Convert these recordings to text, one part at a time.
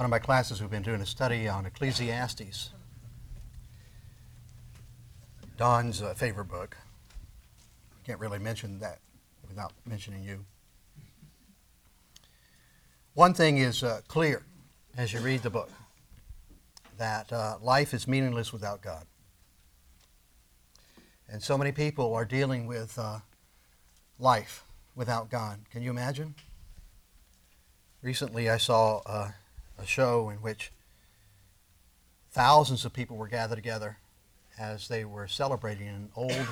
One of my classes, we've been doing a study on Ecclesiastes, Don's favorite book. Can't really mention that without mentioning you. One thing is clear as you read the book, that life is meaningless without God. And so many people are dealing with life without God. Can you imagine? Recently I saw a show in which thousands of people were gathered together as they were celebrating an old,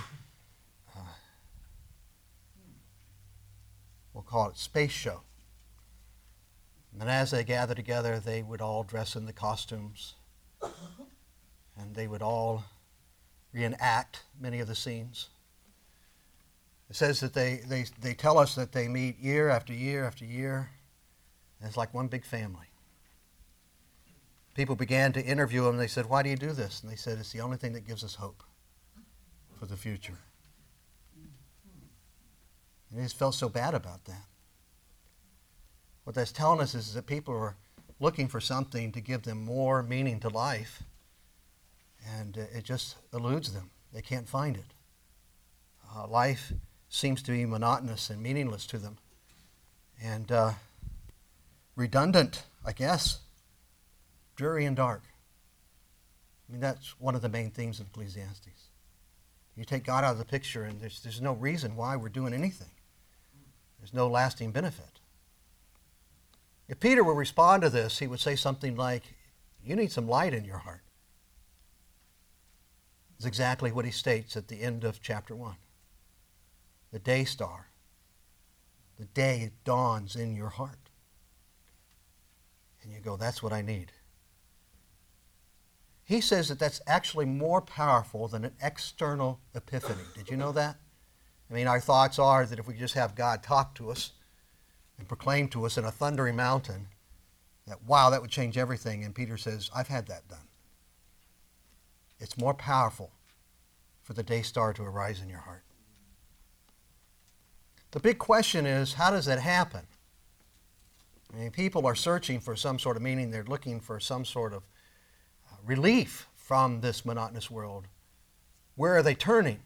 we'll call it space show. And as they gathered together, they would all dress in the costumes, and they would all reenact many of the scenes. It says that they tell us that they meet year after year after year, and it's like one big family. People began to interview them. They said, "Why do you do this?" And they said, "It's the only thing that gives us hope for the future." And they just felt so bad about that. What that's telling us is that people are looking for something to give them more meaning to life, and it just eludes them. They can't find it. Life seems to be monotonous and meaningless to them, and redundant, I guess. Dreary and dark. I mean, that's one of the main themes of Ecclesiastes. You take God out of the picture, and there's no reason why we're doing anything. There's no lasting benefit. If Peter would respond to this, he would say something like, "You need some light in your heart." It's exactly what he states at the end of chapter 1. The day star. The day dawns in your heart. And you go, that's what I need. He says that that's actually more powerful than an external epiphany. Did you know that? I mean, our thoughts are that if we just have God talk to us and proclaim to us in a thundering mountain, that, wow, that would change everything. And Peter says, I've had that done. It's more powerful for the day star to arise in your heart. The big question is, how does that happen? I mean, people are searching for some sort of meaning. They're looking for some sort of relief from this monotonous world. Where are they turning?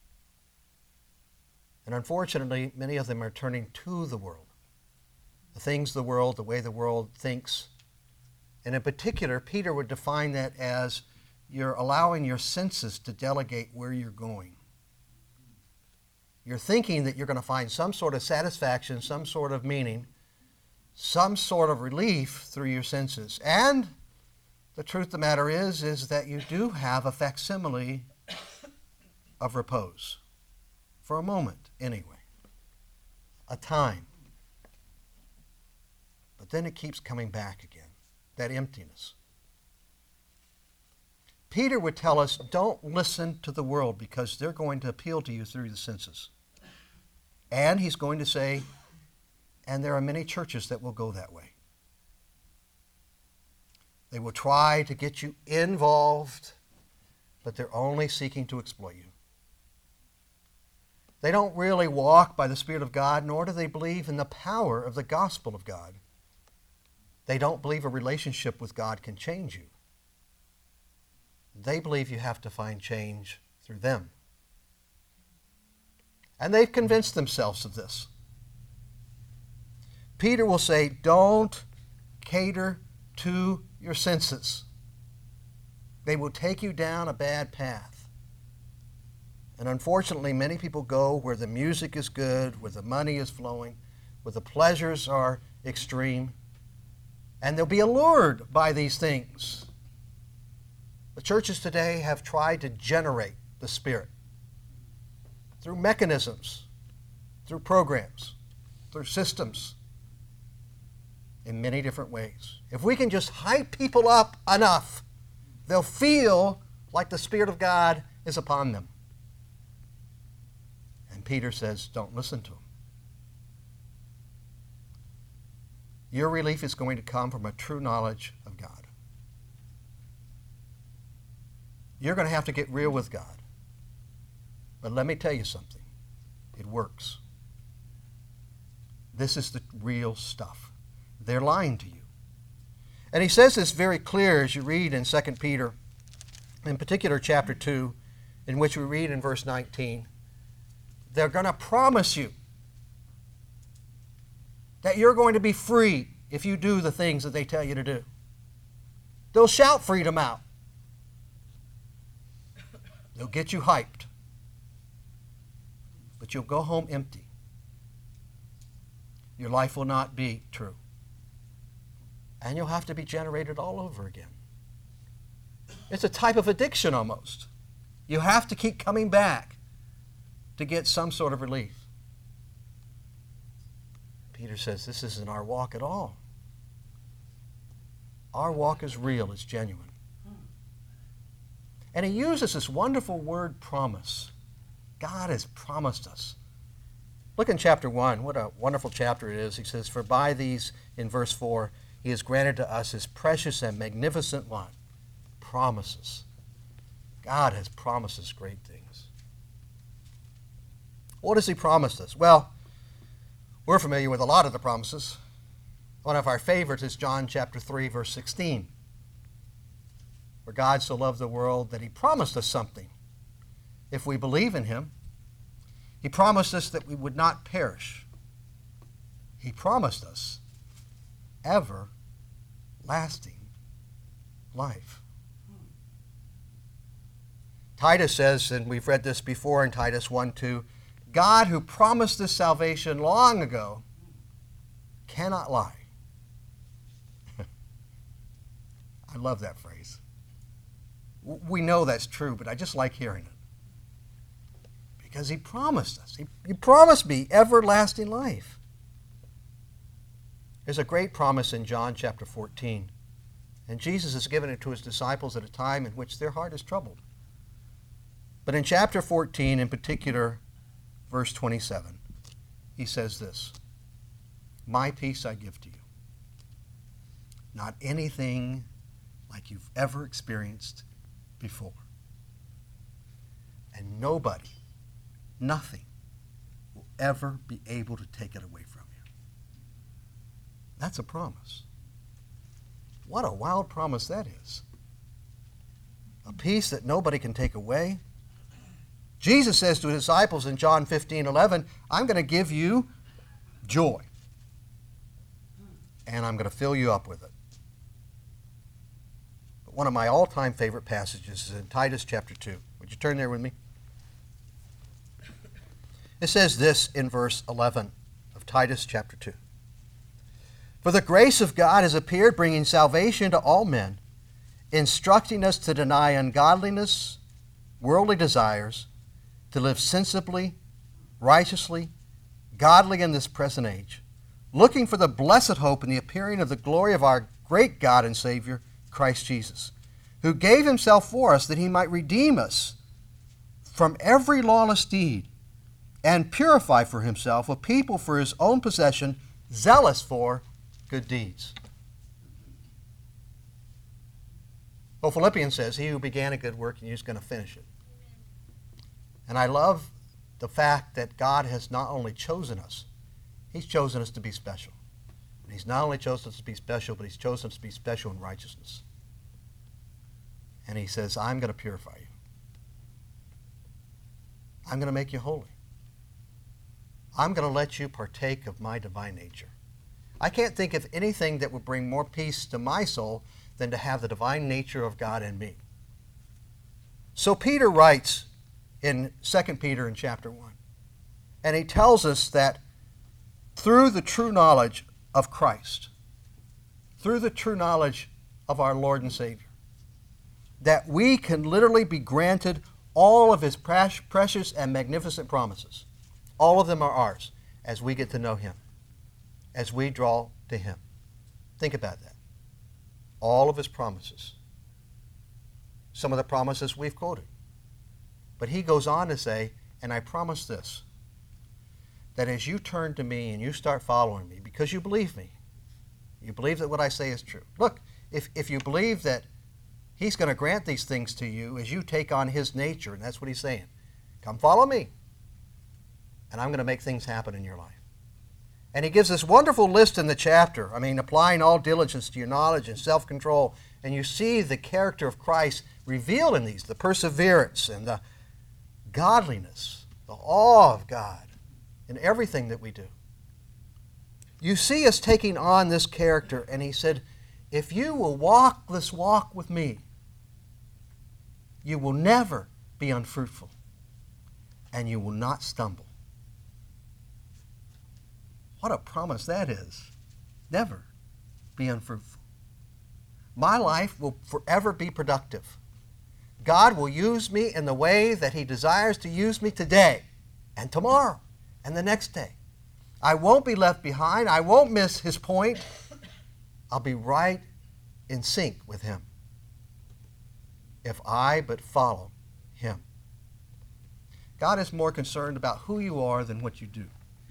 And unfortunately, many of them are turning to the world. The things of the world, the way the world thinks. And in particular, Peter would define that as you're allowing your senses to delegate where you're going. You're thinking that you're going to find some sort of satisfaction, some sort of meaning, some sort of relief through your senses. And the truth of the matter is that you do have a facsimile of repose. For a moment, anyway. A time. But then it keeps coming back again. That emptiness. Peter would tell us, don't listen to the world because they're going to appeal to you through the senses. And he's going to say, and there are many churches that will go that way. They will try to get you involved, but they're only seeking to exploit you. They don't really walk by the Spirit of God, nor do they believe in the power of the gospel of God. They don't believe a relationship with God can change you. They believe you have to find change through them. And they've convinced themselves of this. Peter will say, don't cater to your senses. They will take you down a bad path. And unfortunately, many people go where the music is good, where the money is flowing, where the pleasures are extreme, and they'll be allured by these things. The churches today have tried to generate the Spirit through mechanisms, through programs, through systems, in many different ways. If we can just hype people up enough, they'll feel like the Spirit of God is upon them. And Peter says, don't listen to them. Your relief is going to come from a true knowledge of God. You're going to have to get real with God. But let me tell you something. It works. This is the real stuff. They're lying to you. And he says this very clear as you read in 2 Peter, in particular chapter 2, in which we read in verse 19, they're going to promise you that you're going to be free if you do the things that they tell you to do. They'll shout freedom out. They'll get you hyped. But you'll go home empty. Your life will not be true. And you'll have to be generated all over again. It's a type of addiction almost. You have to keep coming back to get some sort of relief. Peter says this isn't our walk at all. Our walk is real, it's genuine. And he uses this wonderful word promise. God has promised us. Look in chapter 1, what a wonderful chapter it is. He says, for by these, in verse 4, he has granted to us his precious and magnificent what? Promises. God has promised us great things. What has he promised us? Well, we're familiar with a lot of the promises. One of our favorites is John chapter 3, verse 16. For God so loved the world that he promised us something. If we believe in him, he promised us that we would not perish. He promised us everlasting life. Titus says, and we've read this before in Titus 1:2, God who promised this salvation long ago cannot lie. I love that phrase. We know that's true, but I just like hearing it. Because he promised us. He promised me everlasting life. There's a great promise in John chapter 14. And Jesus has given it to his disciples at a time in which their heart is troubled. But in chapter 14, in particular, verse 27, he says this, my peace I give to you. Not anything like you've ever experienced before. And nobody, nothing, will ever be able to take it away from you. That's a promise. What a wild promise that is. A peace that nobody can take away. Jesus says to his disciples in John 15:11, I'm going to give you joy. And I'm going to fill you up with it. But one of my all-time favorite passages is in Titus chapter 2. Would you turn there with me? It says this in verse 11 of Titus chapter 2. For the grace of God has appeared, bringing salvation to all men, instructing us to deny ungodliness, worldly desires, to live sensibly, righteously, godly in this present age, looking for the blessed hope and the appearing of the glory of our great God and Savior, Christ Jesus, who gave himself for us that he might redeem us from every lawless deed and purify for himself a people for his own possession, zealous for good deeds. Well, Philippians says, he who began a good work and he's going to finish it. And I love the fact that God has not only chosen us, he's chosen us to be special. And he's not only chosen us to be special, but he's chosen us to be special in righteousness. And he says, I'm going to purify you. I'm going to make you holy. I'm going to let you partake of my divine nature. I can't think of anything that would bring more peace to my soul than to have the divine nature of God in me. So Peter writes in 2 Peter in chapter 1, and he tells us that through the true knowledge of Christ, through the true knowledge of our Lord and Savior, that we can literally be granted all of his precious and magnificent promises. All of them are ours as we get to know him, as we draw to him. Think about that. All of his promises. Some of the promises we've quoted. But he goes on to say, and I promise this, that as you turn to me and you start following me, because you believe me, you believe that what I say is true. Look, if you believe that he's going to grant these things to you as you take on his nature, and that's what he's saying, come follow me, and I'm going to make things happen in your life. And he gives this wonderful list in the chapter. I mean, applying all diligence to your knowledge and self-control. And you see the character of Christ revealed in these, the perseverance and the godliness, the awe of God in everything that we do. You see us taking on this character, and he said, if you will walk this walk with me, you will never be unfruitful, and you will not stumble. What a promise that is. Never be unfruitful. My life will forever be productive. God will use me in the way that he desires to use me today and tomorrow and the next day. I won't be left behind. I won't miss his point. I'll be right in sync with him if I but follow him. God is more concerned about who you are than what you do.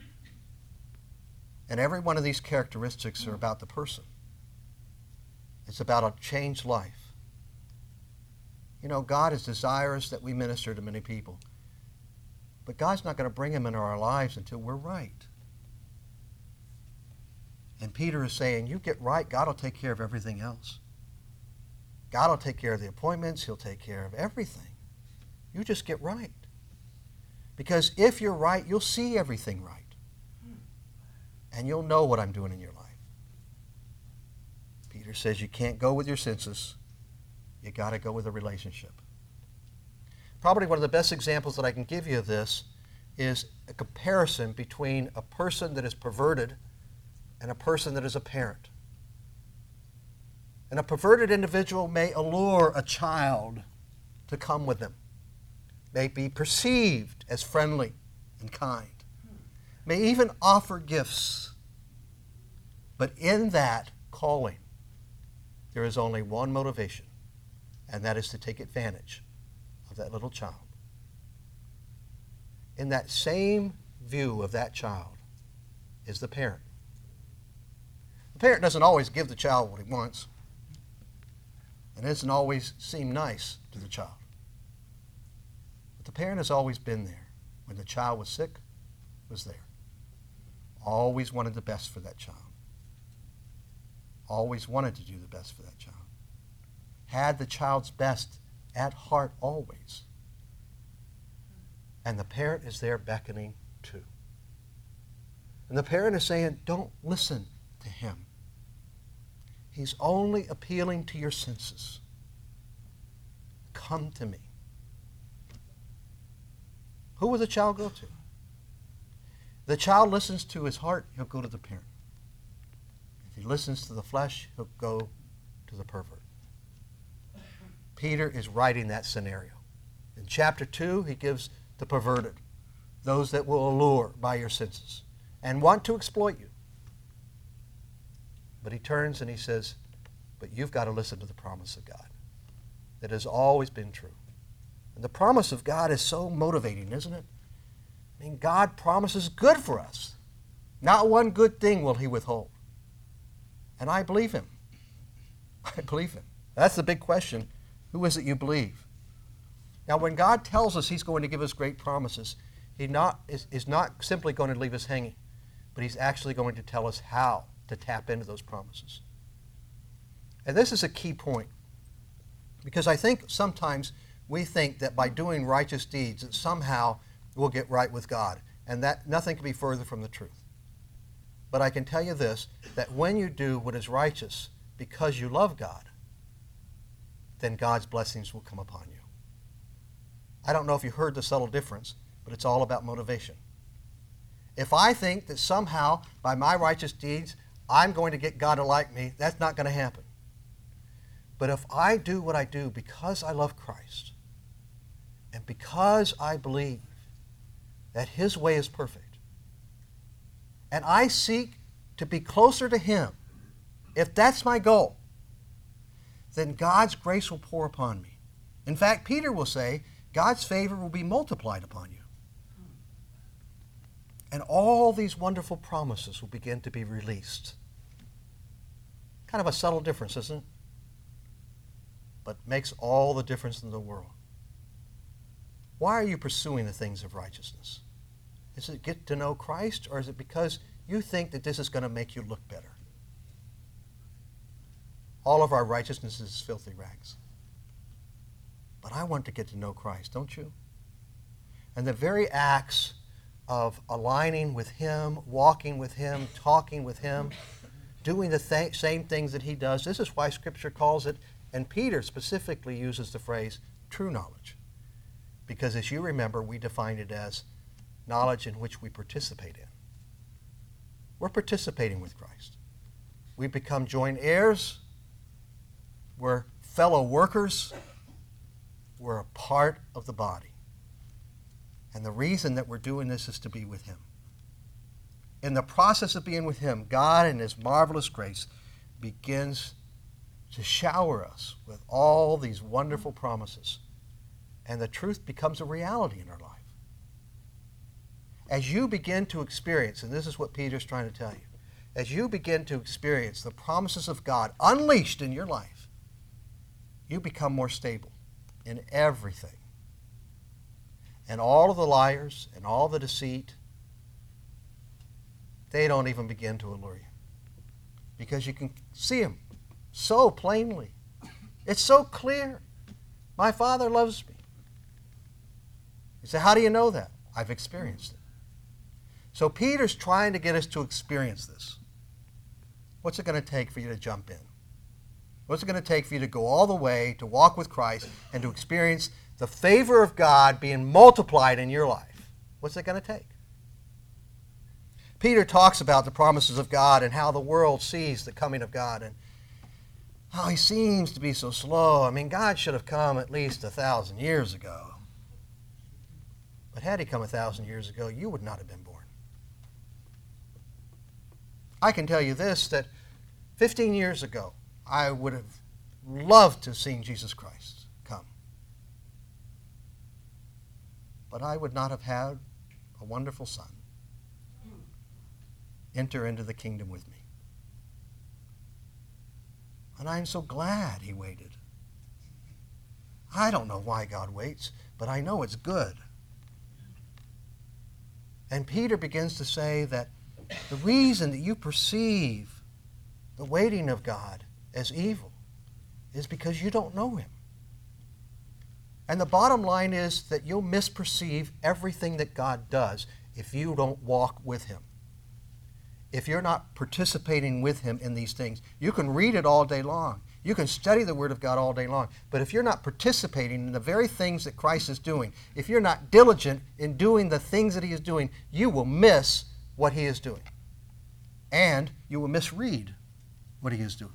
And every one of these characteristics are about the person. It's about a changed life. You know, God is desirous that we minister to many people. But God's not going to bring them into our lives until we're right. And Peter is saying, you get right, God will take care of everything else. God will take care of the appointments. He'll take care of everything. You just get right. Because if you're right, you'll see everything right. And you'll know what I'm doing in your life. Peter says you can't go with your senses. You got to go with a relationship. Probably one of the best examples that I can give you of this is a comparison between a person that is perverted and a person that is a parent. And a perverted individual may allure a child to come with them, may be perceived as friendly and kind, may even offer gifts. But in that calling, there is only one motivation, and that is to take advantage of that little child. In that same view of that child is the parent. The parent doesn't always give the child what he wants, and doesn't always seem nice to the child. But the parent has always been there. When the child was sick, was there. Always wanted the best for that child. Always wanted to do the best for that child. Had the child's best at heart always. And the parent is there beckoning too. And the parent is saying, don't listen to him. He's only appealing to your senses. Come to me. Who will the child go to? The child listens to his heart, he'll go to the parent. If he listens to the flesh, he'll go to the pervert. Peter is writing that scenario. In chapter 2, he gives the perverted, those that will allure by your senses and want to exploit you. But he turns and he says, but you've got to listen to the promise of God that has always been true. And the promise of God is so motivating, isn't it? I mean, God promises good for us. Not one good thing will he withhold. And I believe him. I believe him. That's the big question. Who is it you believe? Now, when God tells us he's going to give us great promises, he is not simply going to leave us hanging, but he's actually going to tell us how to tap into those promises. And this is a key point, because I think sometimes we think that by doing righteous deeds that somehow we'll get right with God, and that nothing can be further from the truth. But I can tell you this, that when you do what is righteous because you love God, then God's blessings will come upon you. I don't know if you heard the subtle difference, but it's all about motivation. If I think that somehow by my righteous deeds I'm going to get God to like me, that's not going to happen. But if I do what I do because I love Christ and because I believe that his way is perfect, and I seek to be closer to him, if that's my goal, then God's grace will pour upon me. In fact, Peter will say, God's favor will be multiplied upon you. And all these wonderful promises will begin to be released. Kind of a subtle difference, isn't it? But makes all the difference in the world. Why are you pursuing the things of righteousness? Is it get to know Christ, or is it because you think that this is going to make you look better. All of our righteousness is filthy rags. But I want to get to know Christ, don't you? And the very acts of aligning with Him, walking with Him, talking with Him, doing the same things that He does, this is why Scripture calls it, and Peter specifically uses the phrase, true knowledge. Because as you remember, we defined it as knowledge in which we participate in. We're participating with Christ. We become joint heirs. We're fellow workers. We're a part of the body. And the reason that we're doing this is to be with Him. In the process of being with Him, God in His marvelous grace begins to shower us with all these wonderful promises. And the truth becomes a reality in our life. As you begin to experience, and this is what Peter's trying to tell you, as you begin to experience the promises of God unleashed in your life, you become more stable in everything. And all of the liars and all the deceit, they don't even begin to allure you. Because you can see them so plainly. It's so clear. My Father loves me. You say, how do you know that? I've experienced it. So Peter's trying to get us to experience this. What's it going to take for you to jump in? What's it going to take for you to go all the way, to walk with Christ, and to experience the favor of God being multiplied in your life? What's it going to take? Peter talks about the promises of God and how the world sees the coming of God and how He seems to be so slow. I mean, God should have come at least 1,000 years ago. But had He come 1,000 years ago, you would not have been born. I can tell you this, that 15 years ago, I would have loved to have seen Jesus Christ come. But I would not have had a wonderful Son enter into the kingdom with me. And I'm so glad He waited. I don't know why God waits, but I know it's good. And Peter begins to say that the reason that you perceive the waiting of God as evil is because you don't know Him. And the bottom line is that you'll misperceive everything that God does if you don't walk with Him. If you're not participating with Him in these things. You can read it all day long. You can study the Word of God all day long. But if you're not participating in the very things that Christ is doing, if you're not diligent in doing the things that He is doing, you will miss what He is doing. And you will misread what He is doing.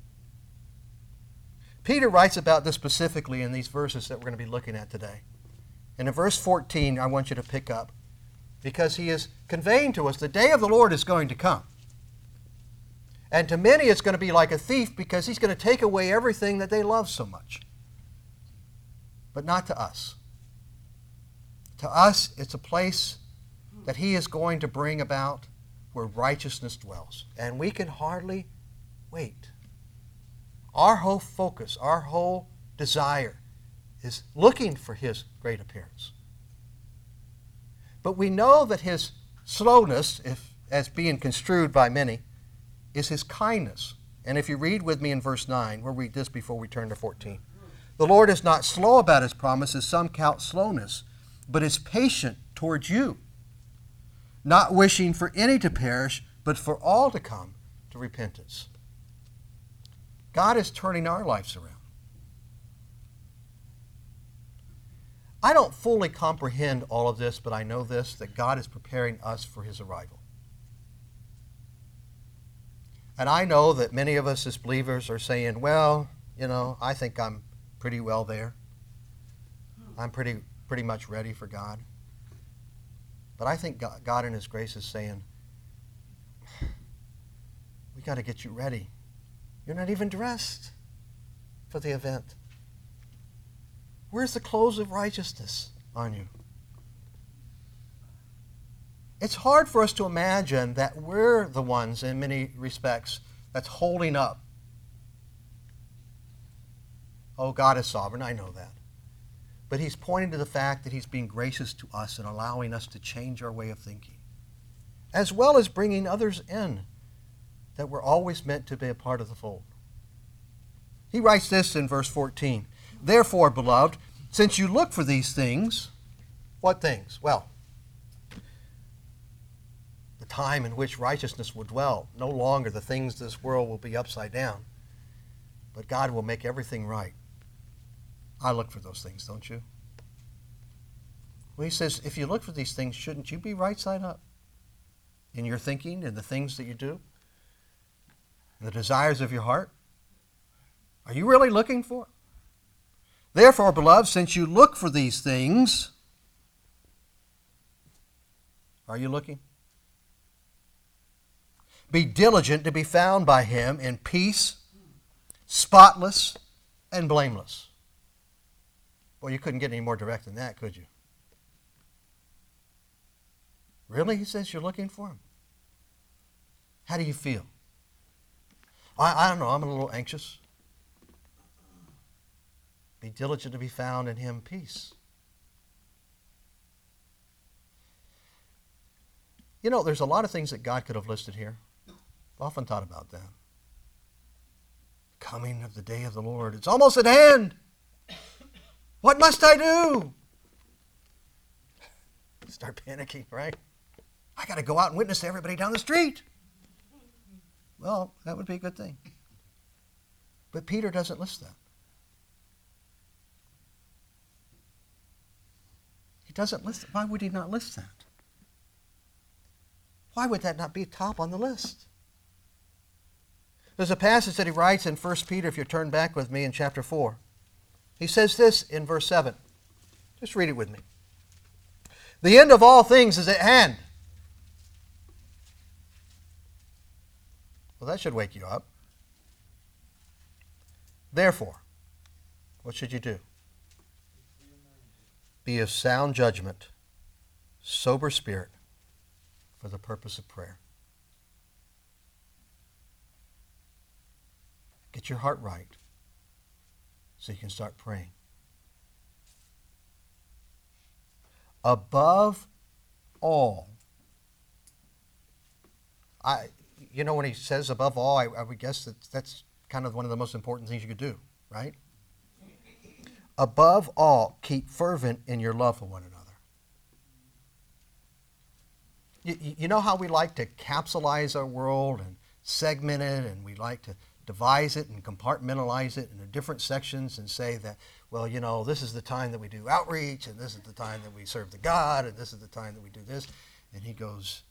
Peter writes about this specifically in these verses that we're going to be looking at today. And in verse 14, I want you to pick up, because he is conveying to us the day of the Lord is going to come. And to many it's going to be like a thief, because He's going to take away everything that they love so much. But not to us. To us, it's a place that He is going to bring about where righteousness dwells. And we can hardly wait. Our whole focus, our whole desire is looking for His great appearance. But we know that His slowness, as being construed by many, is His kindness. And if you read with me in verse 9, we'll read this before we turn to 14. The Lord is not slow about His promise, as some count slowness, but is patient towards you, not wishing for any to perish, but for all to come to repentance. God is turning our lives around. I don't fully comprehend all of this, but I know this, that God is preparing us for His arrival. And I know that many of us as believers are saying, well, I think I'm pretty well there. I'm pretty much ready for God. But I think God in His grace is saying, we got to get you ready. You're not even dressed for the event. Where's the clothes of righteousness on you? It's hard for us to imagine that we're the ones, in many respects, that's holding up. Oh, God is sovereign, I know that. But He's pointing to the fact that He's being gracious to us and allowing us to change our way of thinking. as well as bringing others in that were always meant to be a part of the fold. He writes this in verse 14. Therefore, beloved, since you look for these things, what things? Well, the time in which righteousness will dwell. No longer the things of this world will be upside down, but God will make everything right. I look for those things, don't you? Well, he says, if you look for these things, shouldn't you be right side up in your thinking and the things that you do? And the desires of your heart? Are you really looking for it? Therefore, beloved, since you look for these things, are you looking? Be diligent to be found by him in peace, spotless, and blameless. Well, you couldn't get any more direct than that, could you? Really? He says you're looking for him. How do you feel? I don't know. I'm a little anxious. Be diligent to be found in him peace. You know, there's a lot of things that God could have listed here. I've often thought about that. Coming of the day of the Lord. It's almost at hand. What must I do? Start panicking, right? I got to go out and witness to everybody down the street. Well, that would be a good thing. But Peter doesn't list that. He doesn't list it. Why would he not list that? Why would that not be top on the list? There's a passage that he writes in 1 Peter, if you turn back with me in chapter 4. He says this in verse 7. Just read it with me. The end of all things is at hand. Well, that should wake you up. Therefore, what should you do? Be of sound judgment, sober spirit, for the purpose of prayer. Get your heart right so you can start praying. Above all, when he says above all, I would guess that's kind of one of the most important things you could do, right? Above all, keep fervent in your love for one another. You know how we like to capsulize our world and segment it, and we like to devise it and compartmentalize it into different sections and say that, well, this is the time that we do outreach, and this is the time that we serve the God, and this is the time that we do this. And he goes,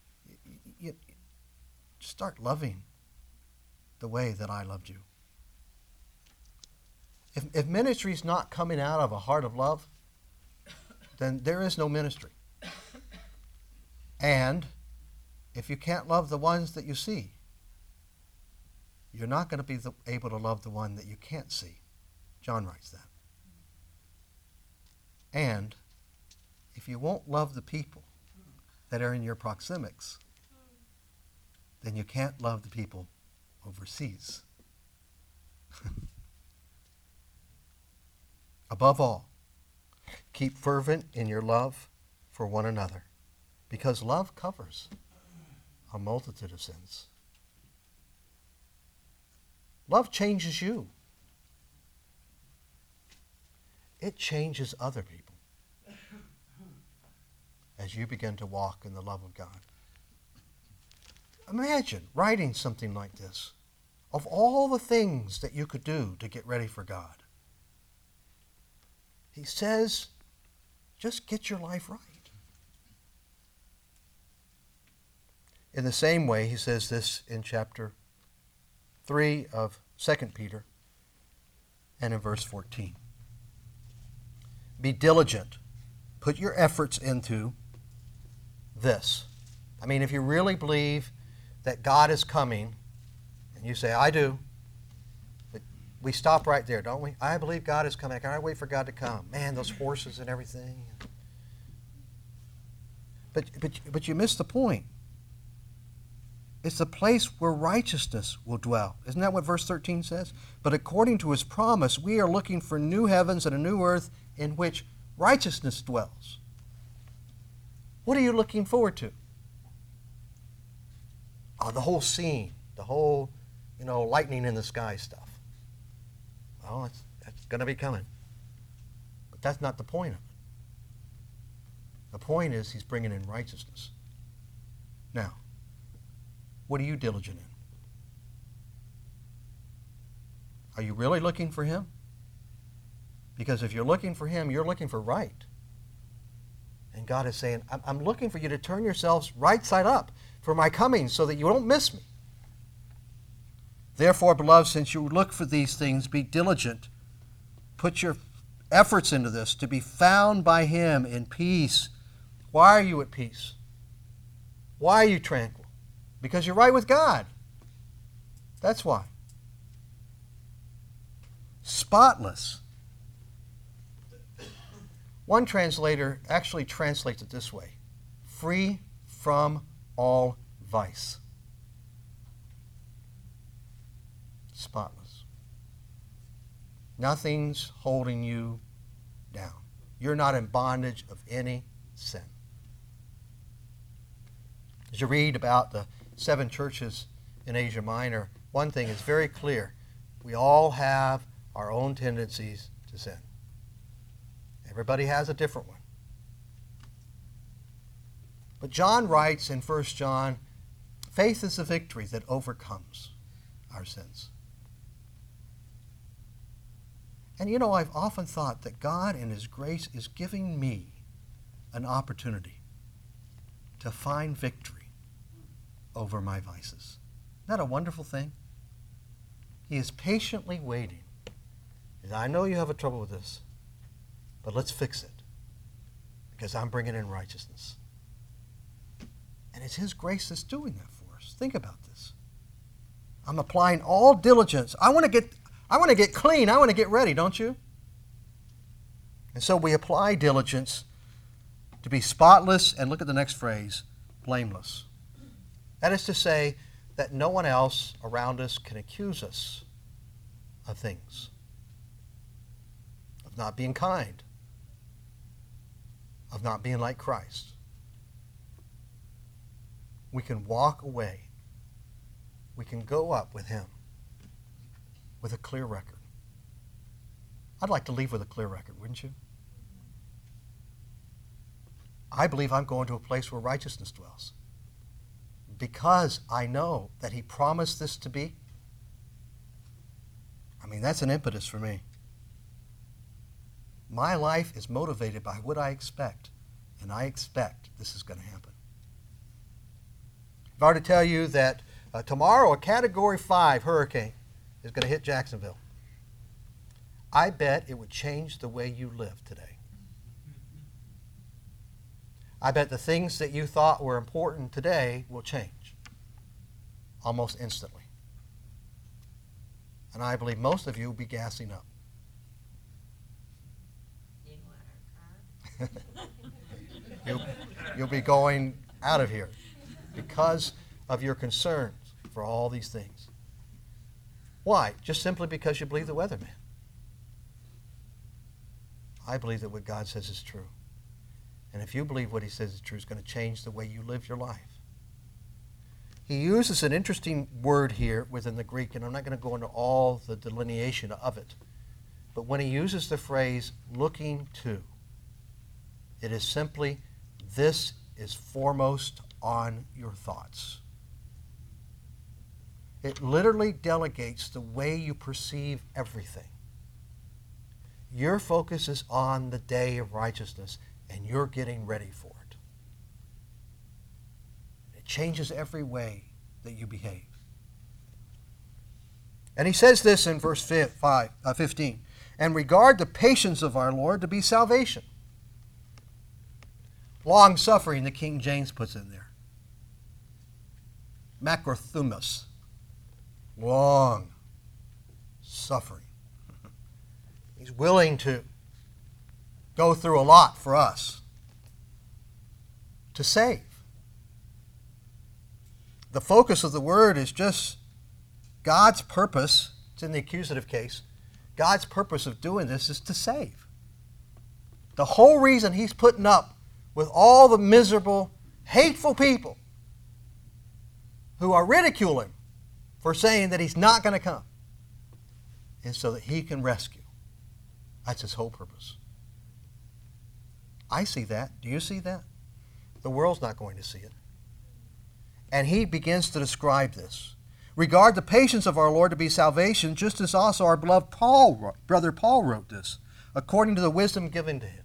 start loving the way that I loved you. If ministry is not coming out of a heart of love, then there is no ministry. And if you can't love the ones that you see, you're not going to be able to love the one that you can't see. John writes that. And if you won't love the people that are in your proxemics, then you can't love the people overseas. Above all, keep fervent in your love for one another, because love covers a multitude of sins. Love changes you. It changes other people as you begin to walk in the love of God. Imagine writing something like this. Of all the things that you could do to get ready for God, he says, just get your life right. In the same way, he says this in chapter 3 of 2 Peter and in verse 14. Be diligent. Put your efforts into this. I mean, if you really believe that God is coming, and you say, I do, but we stop right there, don't we? I believe God is coming. Can I wait for God to come? Man, those horses and everything. But you miss the point. It's the place where righteousness will dwell. Isn't that what verse 13 says? But according to his promise, we are looking for new heavens and a new earth in which righteousness dwells. What are you looking forward to? the whole scene, the whole, lightning in the sky stuff. Well, that's going to be coming. But that's not the point of it. The point is he's bringing in righteousness. Now, what are you diligent in? Are you really looking for him? Because if you're looking for him, you're looking for right. And God is saying, I'm looking for you to turn yourselves right side up for my coming so that you don't miss me. Therefore, beloved, since you look for these things, be diligent. Put your efforts into this to be found by him in peace. Why are you at peace? Why are you tranquil? Because you're right with God. That's why. Spotless. One translator actually translates it this way: free from all vice. Spotless. Nothing's holding you down. You're not in bondage of any sin. As you read about the 7 churches in Asia Minor, one thing is very clear. We all have our own tendencies to sin. Everybody has a different one. But John writes in 1 John, faith is the victory that overcomes our sins. And I've often thought that God in his grace is giving me an opportunity to find victory over my vices. Isn't that a wonderful thing? He is patiently waiting. I know you have a trouble with this, but let's fix it because I'm bringing in righteousness. And it's his grace that's doing that for us. Think about this. I'm applying all diligence. I want to get clean. I want to get ready, don't you? And so we apply diligence to be spotless, and look at the next phrase, blameless. That is to say that no one else around us can accuse us of things, of not being kind, of not being like Christ. We can walk away. We can go up with him with a clear record. I'd like to leave with a clear record, wouldn't you? I believe I'm going to a place where righteousness dwells because I know that he promised this to be. That's an impetus for me. My life is motivated by what I expect, and I expect this is going to happen. If I were to tell you that tomorrow a Category 5 hurricane is going to hit Jacksonville, I bet it would change the way you live today. I bet the things that you thought were important today will change almost instantly. And I believe most of you will be gassing up. You'll be going out of here because of your concerns for all these things. Why? Just simply because you believe the weatherman. I believe that what God says is true. And if you believe what he says is true, it's going to change the way you live your life. He uses an interesting word here within the Greek, and I'm not going to go into all the delineation of it. But when he uses the phrase, looking to, it is simply, this is foremost on your thoughts. It literally delegates the way you perceive everything. Your focus is on the day of righteousness, and you're getting ready for it. It changes every way that you behave. And he says this in verse 15, and regard the patience of our Lord to be salvation. Long-suffering, the King James puts in there. Macrothumos. Long suffering. He's willing to go through a lot for us to save. The focus of the word is just God's purpose. It's in the accusative case. God's purpose of doing this is to save. The whole reason he's putting up with all the miserable, hateful people who are ridiculing him for saying that he's not going to come, is so that he can rescue. That's his whole purpose. I see that. Do you see that? The world's not going to see it. And he begins to describe this. Regard the patience of our Lord to be salvation, just as also our beloved brother Paul wrote this, according to the wisdom given to him.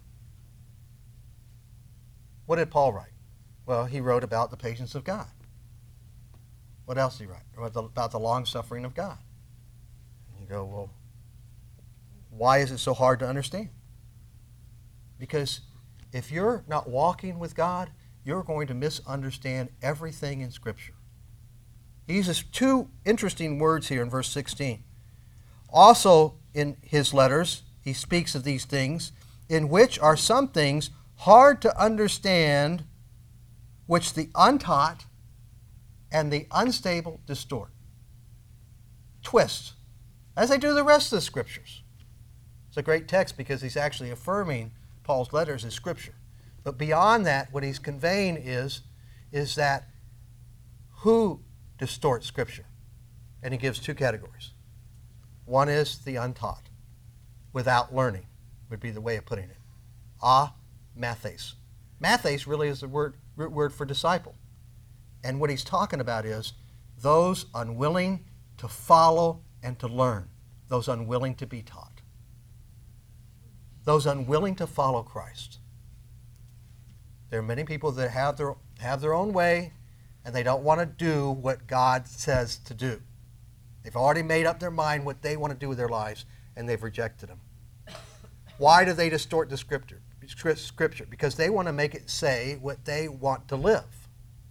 What did Paul write? Well, he wrote about the patience of God. What else did he write? About the long-suffering of God. You go, well, why is it so hard to understand? Because if you're not walking with God, you're going to misunderstand everything in Scripture. He uses two interesting words here in verse 16. Also in his letters, he speaks of these things, in which are some things hard to understand, which the untaught and the unstable distort. Twist, as they do the rest of the Scriptures. It's a great text because he's actually affirming Paul's letters as Scripture. But beyond that, what he's conveying is that who distorts Scripture? And he gives two categories. One is the untaught, without learning, would be the way of putting it. Mathes. Mathes really is the root word for disciple. And what he's talking about is those unwilling to follow and to learn, those unwilling to be taught, those unwilling to follow Christ. There are many people that have their own way, and they don't want to do what God says to do. They've already made up their mind what they want to do with their lives, and they've rejected them. Why do they distort the Scripture? Because they want to make it say what they want to live.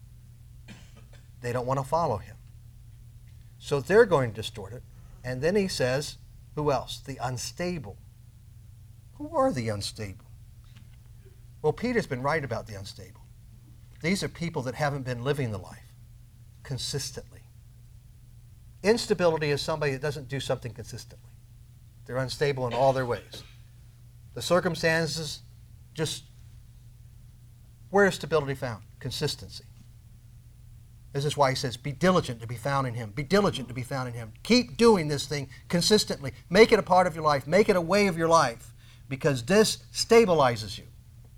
They don't want to follow him. So they're going to distort it. And then he says, who else? The unstable. Who are the unstable? Well, Peter's been right about the unstable. These are people that haven't been living the life consistently. Instability is somebody that doesn't do something consistently. They're unstable in all their ways. The circumstances, just where is stability found? Consistency. This is why he says, be diligent to be found in him. Be diligent to be found in him. Keep doing this thing consistently. Make it a part of your life. Make it a way of your life, because this stabilizes you.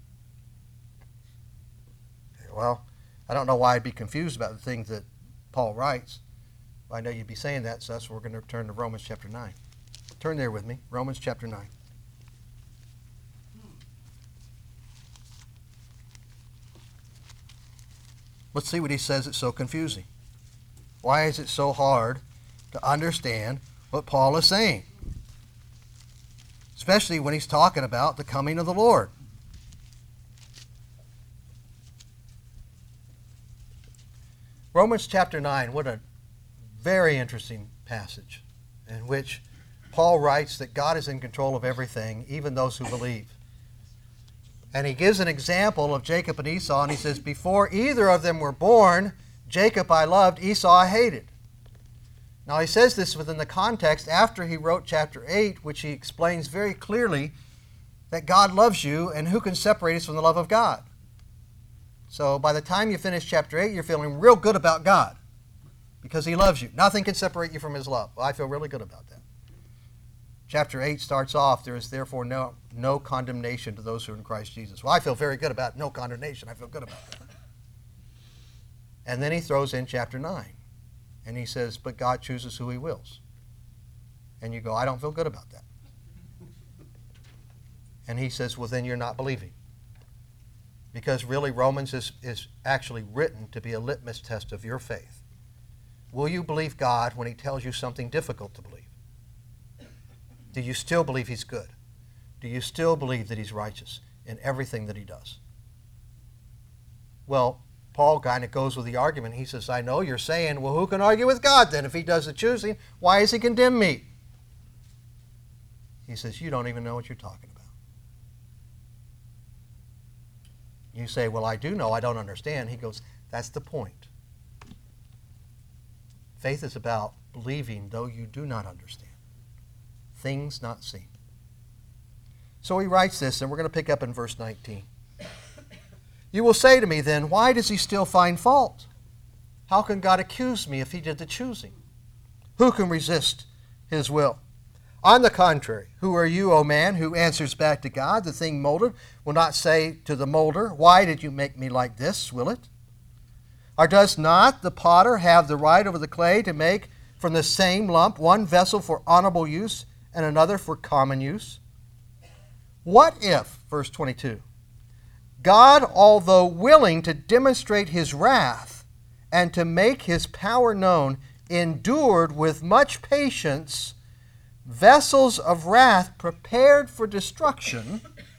Well, I don't know why I'd be confused about the things that Paul writes. Well, I know you'd be saying that, so that's where we're going to turn to Romans chapter 9. Turn there with me, Romans chapter 9. Let's see what he says it's so confusing. Why is it so hard to understand what Paul is saying? Especially when he's talking about the coming of the Lord. Romans chapter 9, what a very interesting passage in which Paul writes that God is in control of everything, even those who believe. And he gives an example of Jacob and Esau, and he says, before either of them were born, Jacob I loved, Esau I hated. Now he says this within the context after he wrote chapter 8, which he explains very clearly that God loves you, and who can separate us from the love of God? So by the time you finish chapter 8, you're feeling real good about God because he loves you. Nothing can separate you from his love. Well, I feel really good about that. Chapter 8 starts off, there is therefore no condemnation to those who are in Christ Jesus. Well, I feel very good about no condemnation. I feel good about that. And then he throws in chapter 9. And he says, but God chooses who he wills. And you go, I don't feel good about that. And he says, well, then you're not believing. Because really Romans is actually written to be a litmus test of your faith. Will you believe God when he tells you something difficult to believe? Do you still believe he's good? Do you still believe that he's righteous in everything that he does? Well, Paul kind of goes with the argument. He says, I know you're saying, well, who can argue with God then? If he does the choosing, why does he condemn me? He says, you don't even know what you're talking about. You say, well, I do know, I don't understand. He goes, that's the point. Faith is about believing though you do not understand. Things not seen. So he writes this, and we're going to pick up in verse 19. You will say to me then, why does he still find fault? How can God accuse me if he did the choosing? Who can resist his will? On the contrary, who are you, O man, who answers back to God? The thing molded will not say to the molder, why did you make me like this, will it? Or does not the potter have the right over the clay to make from the same lump one vessel for honorable use and another for common use? What if, verse 22, God, although willing to demonstrate his wrath and to make his power known, endured with much patience vessels of wrath prepared for destruction,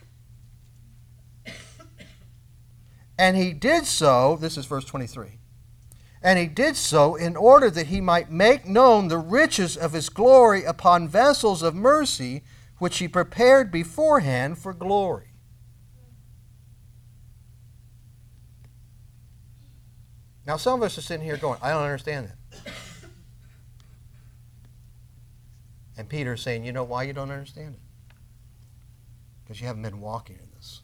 and he did so, this is verse 23, and he did so in order that he might make known the riches of his glory upon vessels of mercy, which he prepared beforehand for glory. Now some of us are sitting here going, I don't understand that. And Peter's saying, you know why you don't understand it? Because you haven't been walking in this.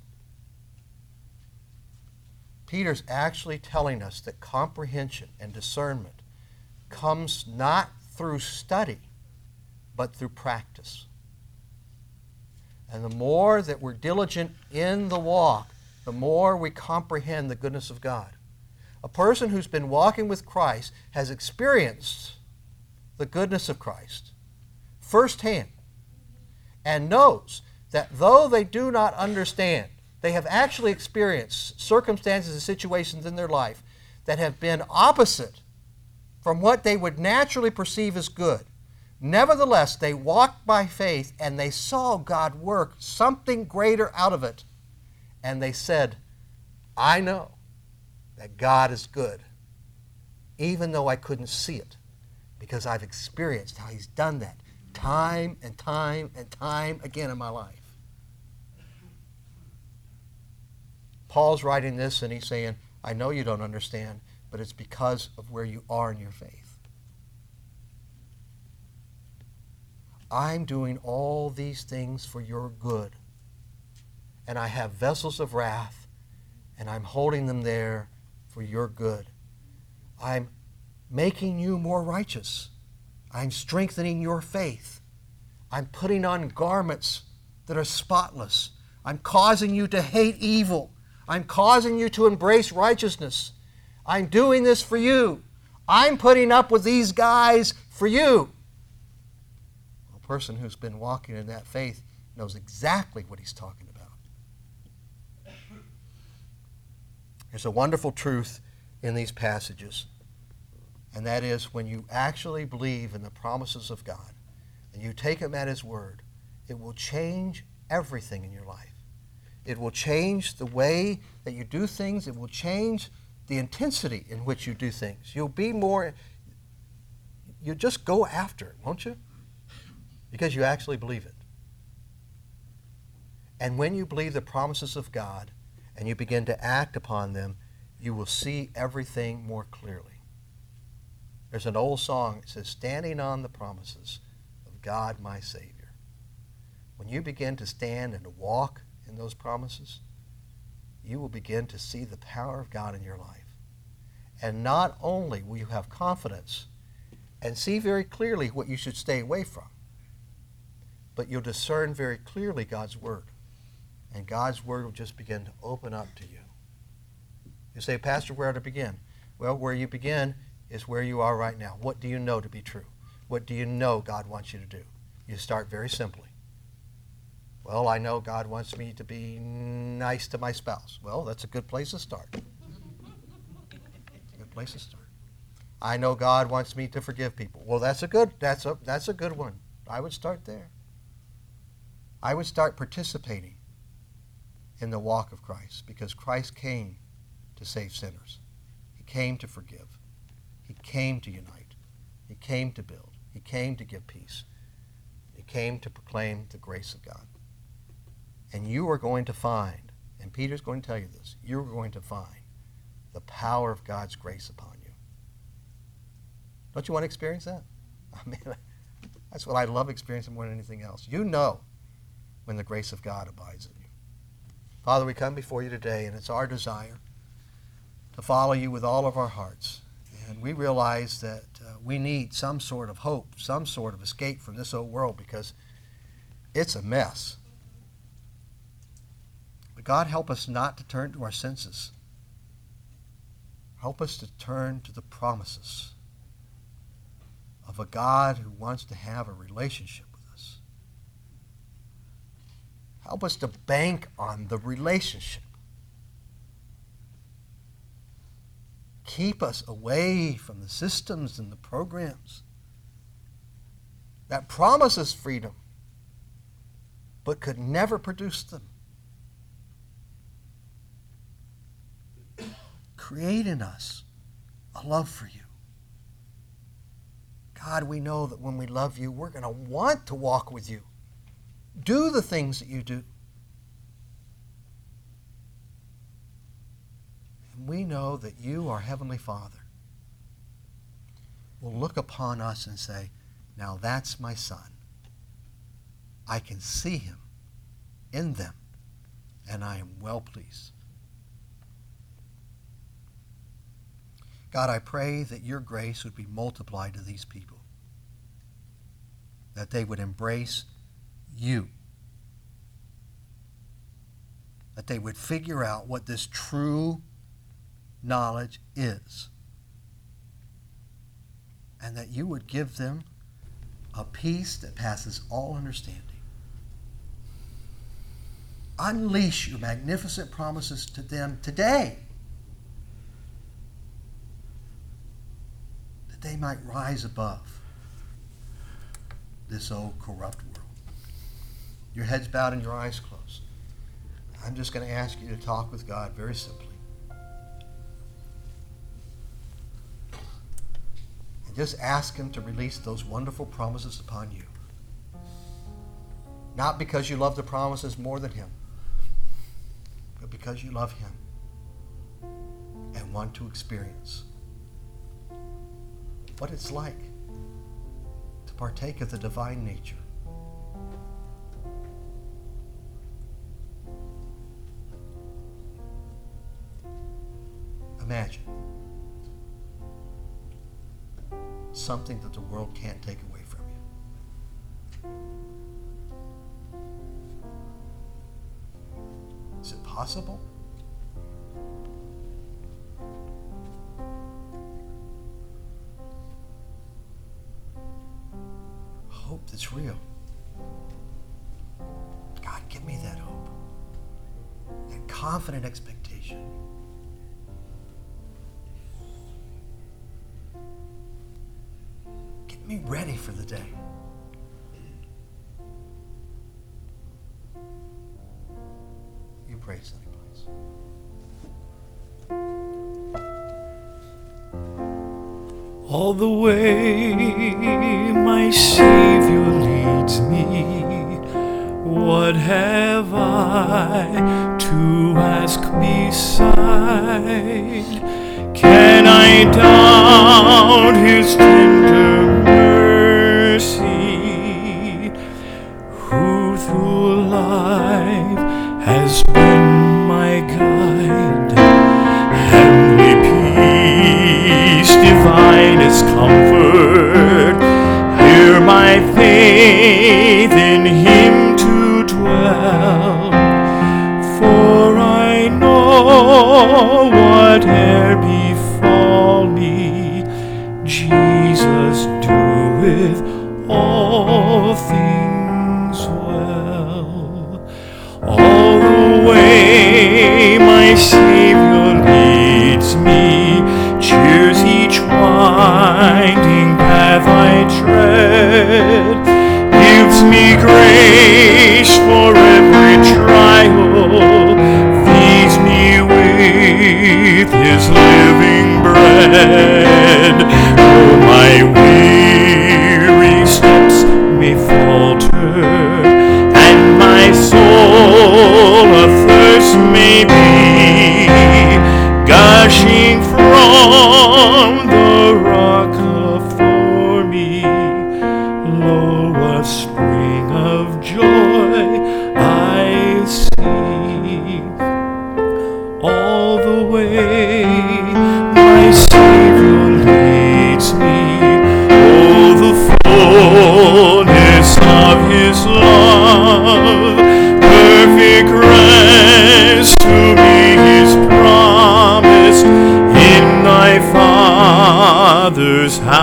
Peter's actually telling us that comprehension and discernment comes not through study, but through practice. And the more that we're diligent in the walk, the more we comprehend the goodness of God. A person who's been walking with Christ has experienced the goodness of Christ firsthand and knows that though they do not understand, they have actually experienced circumstances and situations in their life that have been opposite from what they would naturally perceive as good. Nevertheless, they walked by faith and they saw God work something greater out of it. And they said, I know that God is good, even though I couldn't see it, because I've experienced how he's done that time and time and time again in my life. Paul's writing this and he's saying, I know you don't understand, but it's because of where you are in your faith. I'm doing all these things for your good. And I have vessels of wrath, and I'm holding them there for your good. I'm making you more righteous. I'm strengthening your faith. I'm putting on garments that are spotless. I'm causing you to hate evil. I'm causing you to embrace righteousness. I'm doing this for you. I'm putting up with these guys for you. A person who's been walking in that faith knows exactly what he's talking about. There's a wonderful truth in these passages, and that is when you actually believe in the promises of God and you take him at his word, it will change everything in your life. It will change the way that you do things. It will change the intensity in which you do things. You'll just go after it, won't you? Because you actually believe it. And when you believe the promises of God and you begin to act upon them, you will see everything more clearly. There's an old song that says, standing on the promises of God my Savior. When you begin to stand and to walk in those promises, you will begin to see the power of God in your life. And not only will you have confidence and see very clearly what you should stay away from, but you'll discern very clearly God's Word. And God's Word will just begin to open up to you. You say, Pastor, where to begin? Well, where you begin is where you are right now. What do you know to be true? What do you know God wants you to do? You start very simply. Well, I know God wants me to be nice to my spouse. Well, that's a good place to start. It's a good place to start. I know God wants me to forgive people. Well, that's a good one. I would start there. I would start participating in the walk of Christ, because Christ came to save sinners. He came to forgive. He came to unite. He came to build. He came to give peace. He came to proclaim the grace of God. And you are going to find, and Peter's going to tell you this, you're going to find the power of God's grace upon you. Don't you want to experience that? I mean, that's what I love experiencing more than anything else. You know when the grace of God abides in you. Father, we come before you today, and it's our desire to follow you with all of our hearts. And we realize that we need some sort of hope, some sort of escape from this old world because it's a mess. But God, help us not to turn to our senses. Help us to turn to the promises of a God who wants to have a relationship with us. Help us to bank on the relationship. Keep us away from the systems and the programs that promise us freedom but could never produce them. Create in us a love for you. God, we know that when we love you, we're going to want to walk with you. Do the things that you do. And we know that you, our Heavenly Father, will look upon us and say, now that's my son. I can see him in them, and I am well pleased. God, I pray that your grace would be multiplied to these people, that they would embrace you, that they would figure out what this true knowledge is, and that you would give them a peace that passes all understanding. Unleash your magnificent promises to them today, that they might rise above this old corrupt world. Your heads bowed and your eyes closed. I'm just going to ask you to talk with God very simply. And just ask him to release those wonderful promises upon you. Not because you love the promises more than him, but because you love him and want to experience what it's like to partake of the divine nature. Imagine something that the world can't take away from you. Is it possible? Hope that's real. God, give me that hope, that confident expectation. Get me ready for the day. You pray, Sonny, please. All the way my Savior leads me, what have I to ask beside? Can I doubt his tender mercy, who through life has been my guide? Heavenly peace, divinest comfort, hear my faith in him to dwell. For I know whate'er befall me, Jesus doeth all things well. All the way my Savior leads me, cheers each winding path I tread, gives me grace for every trial, feeds me with his living bread. Though my weary steps may falter, and my soul athirst may be, gushing from the rock afore me, lo, a spring of joy I see. All the way my Savior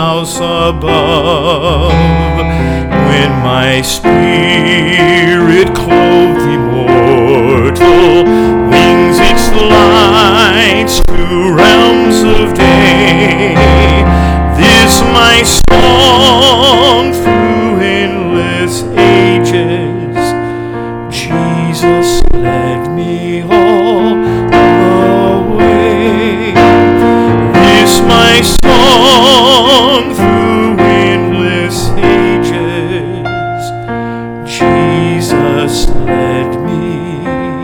house above. When my spirit clothed immortal wings, its lights to realms of day, this my song through endless ages, Jesus led me all the way. This my song through endless ages, Jesus led me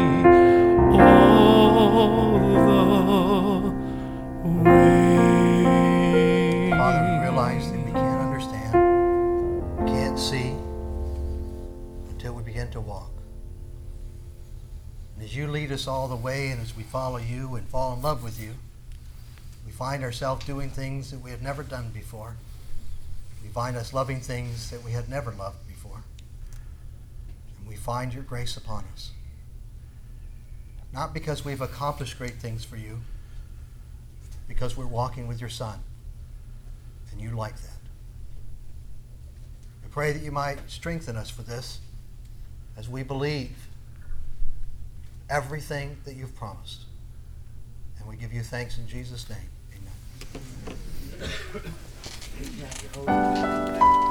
all the way. Father, we realize that we can't understand, we can't see until we begin to walk. And as you lead us all the way, and as we follow you and fall in love with you, we find ourselves doing things that we have never done before. We find us loving things that we had never loved before. And we find your grace upon us. Not because we've accomplished great things for you, because we're walking with your Son, and you like that. We pray that you might strengthen us for this as we believe everything that you've promised. And we give you thanks in Jesus' name. Amen.